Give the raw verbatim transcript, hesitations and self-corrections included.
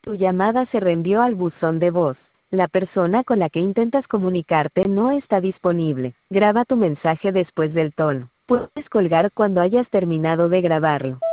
Tu llamada se reenvió al buzón de voz. La persona con la que intentas comunicarte no está disponible. Graba tu mensaje después del tono. Puedes colgar cuando hayas terminado de grabarlo.